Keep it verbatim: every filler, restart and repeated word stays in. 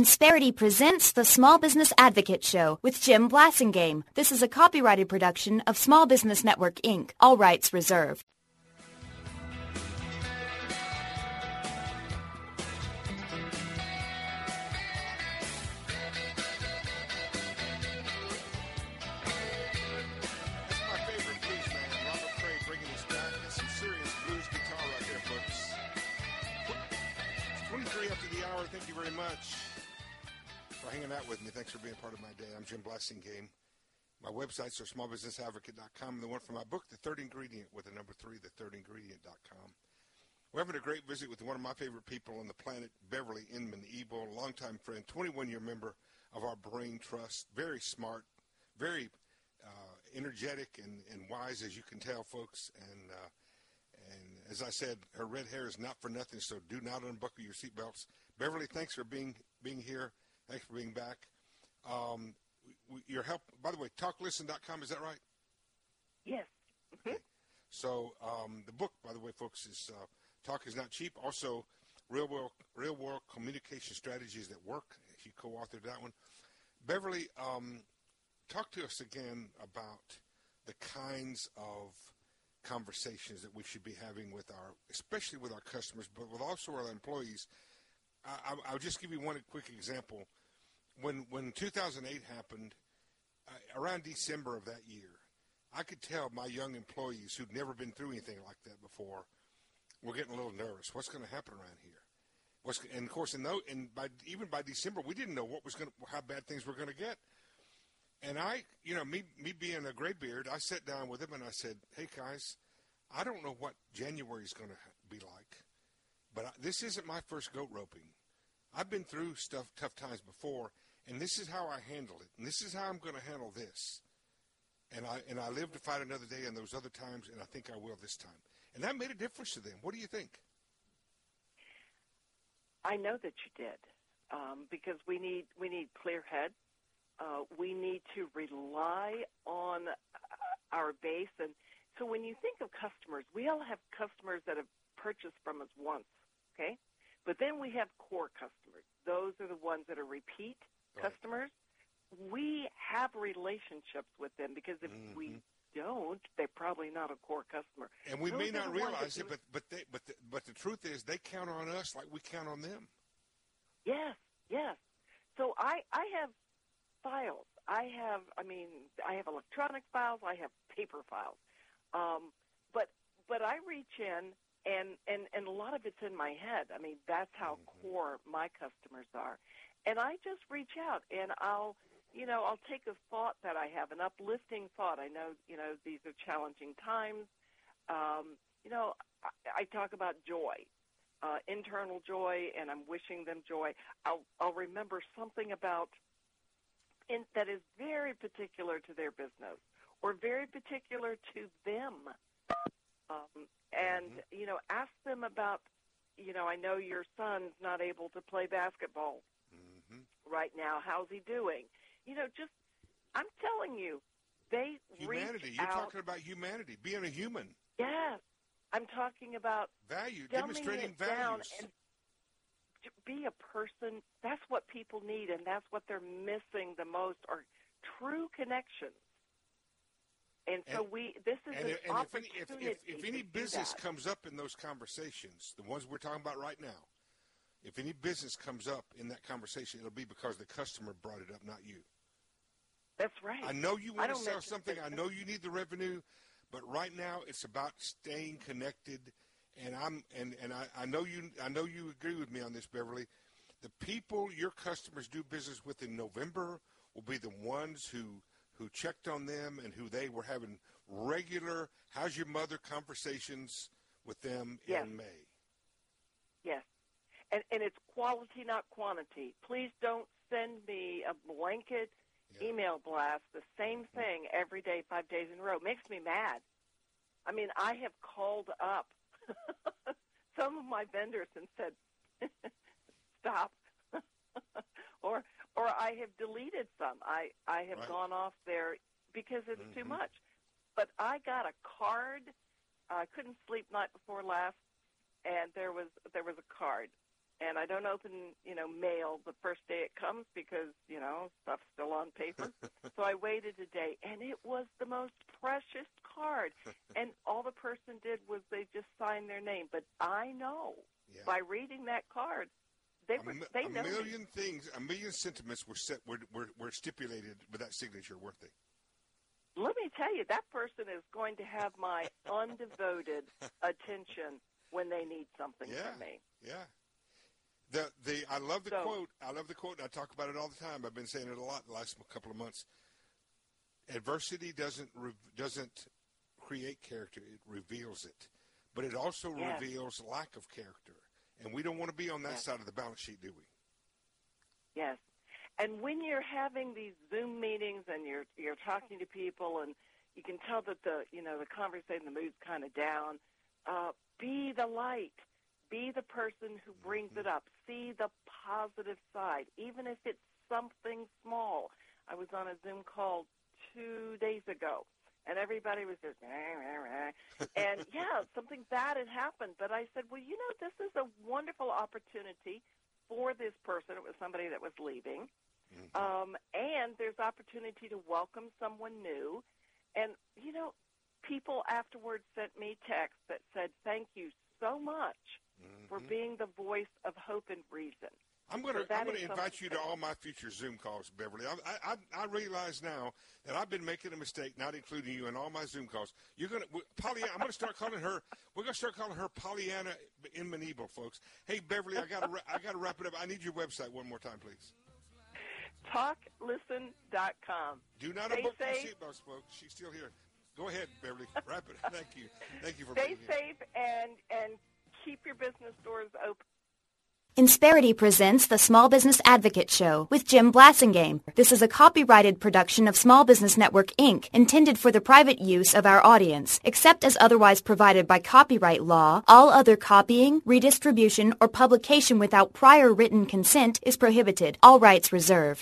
Insperity presents the Small Business Advocate Show with Jim Blasingame. This is a copyrighted production of Small Business Network, Incorporated. All rights reserved. Thank you very much for hanging out with me. Thanks for being part of my day. I'm Jim Blasingame. My websites are small business advocate dot com and the one for my book, The Third Ingredient, with the number three, the third ingredient dot com. We're having a great visit with one of my favorite people on the planet, Beverly Inman-Ebel, longtime friend, twenty-one-year member of our Brain Trust. Very smart, very uh, energetic and, and wise, as you can tell, folks. And uh, and as I said, her red hair is not for nothing, so do not unbuckle your seatbelts. Beverly, thanks for being being here. Thanks for being back. Um, we, your help, by the way, talk listen dot com, is that right? Yes. Mm-hmm. Okay. So um, the book, by the way, folks, is uh, Talk is Not Cheap. Also, Real World, Real World Communication Strategies That Work. She co-authored that one. Beverly, um, talk to us again about the kinds of conversations that we should be having with our, especially with our customers, but with also our employees. I, I'll just give you one quick example. When when two thousand eight happened, uh, around December of that year, I could tell my young employees who'd never been through anything like that before were getting a little nervous. What's going to happen around here? What's, and, of course, in those, and by, even by December, we didn't know what was going to, how bad things were going to get. And I, you know, me, me being a graybeard, I sat down with them and I said, hey, guys, I don't know what January is going to be like. But I, this isn't my first goat roping. I've been through stuff, tough times before, and this is how I handle it, and this is how I'm going to handle this. And I and I live to fight another day in those other times, and I think I will this time. And that made a difference to them. What do you think? I know that you did, um, because we need we need clear head. Uh, we need to rely on our base, and so when you think of customers, we all have customers that have purchased from us once. Okay, but then we have core customers. Those are the ones that are repeat right. customers. We have relationships with them because if mm-hmm. we don't, they're probably not a core customer. And we Those may not realize it, do... but but they, but the, but the truth is they count on us like we count on them. Yes, yes. So I I have files. I have I mean I have electronic files. I have paper files. Um, but but I reach in. And, and and a lot of it's in my head. I mean, that's how mm-hmm. core my customers are. And I just reach out, and I'll, you know, I'll take a thought that I have, an uplifting thought. I know, you know, these are challenging times. Um, you know, I, I talk about joy, uh, internal joy, and I'm wishing them joy. I'll, I'll remember something about in, that is very particular to their business or very particular to them. Um, and, mm-hmm. you know, ask them about, you know, I know your son's not able to play basketball mm-hmm. right now. How's he doing? You know, just, I'm telling you, they Humanity. reach You're out. talking about humanity, being a human. Yes. I'm talking about value, demonstrating demonstrating values. And to be a person, that's what people need, and that's what they're missing the most are true connections. And so and, we, this is and, an and opportunity. If any, if, if, if any business that. comes up in those conversations, the ones we're talking about right now, if any business comes up in that conversation, it'll be because the customer brought it up, not you. That's right. I know you want to sell something. Business. I know you need the revenue, but right now it's about staying connected. And I'm and, and I, I know you I know you agree with me on this, Beverly. The people your customers do business with in November will be the ones who. who checked on them and who they were having regular how's your mother conversations with them yes. in May. Yes. And and it's quality, not quantity. Please don't send me a blanket yeah. email blast, the same thing every day, five days in a row. It makes me mad. I mean, I have called up some of my vendors and said, stop. or Or I have deleted some. I, I have right. gone off there because it's mm-hmm. too much. But I got a card. I couldn't sleep night before last, and there was there was a card. and I don't open, you know, mail the first day it comes because, you know, stuff's still on paper. So I waited a day, and it was the most precious card. And all the person did was they just signed their name. But I know yeah. by reading that card, they were a, they a know million me. things, a million sentiments were set were, were were stipulated with that signature, weren't they? Let me tell you, that person is going to have my undevoted attention when they need something yeah. from me. Yeah. The the I love the so, quote. I love the quote. And I talk about it all the time. I've been saying it a lot the last couple of months. Adversity doesn't re, doesn't create character; it reveals it. But it also yes. reveals lack of character, and we don't want to be on that yes. side of the balance sheet, do we? Yes. And when you're having these Zoom meetings and you're you're talking to people, and you can tell that the you know the conversation, the mood's kind of down. Uh, be the light. Be the person who brings it up. See the positive side, even if it's something small. I was on a Zoom call two days ago, and everybody was just, rah, rah, rah. and, yeah, something bad had happened. But I said, well, you know, this is a wonderful opportunity for this person. It was somebody that was leaving. Mm-hmm. Um, and there's opportunity to welcome someone new. And, you know, people afterwards sent me texts that said, thank you so much mm-hmm. for being the voice of hope and reason. I'm going to so I'm going to invite you to all my future Zoom calls, Beverly. I, I I realize now that I've been making a mistake, not including you in all my Zoom calls. You're going to Pollyanna. I'm going to start calling her. We're going to start calling her Pollyanna in Manebo, folks. Hey, Beverly, I got to I got to wrap it up. I need your website one more time, please. talk listen dot com. Do not Stay abort your safe. seatbelts, folks. She's still here. Go ahead, Beverly. Wrap it. Thank you. Thank you for Stay being here. safe and and keep your business doors open. Insperity presents the Small Business Advocate Show with Jim Blasingame. This is a copyrighted production of Small Business Network, Incorporated, intended for the private use of our audience. Except as otherwise provided by copyright law, all other copying, redistribution, or publication without prior written consent is prohibited. All rights reserved.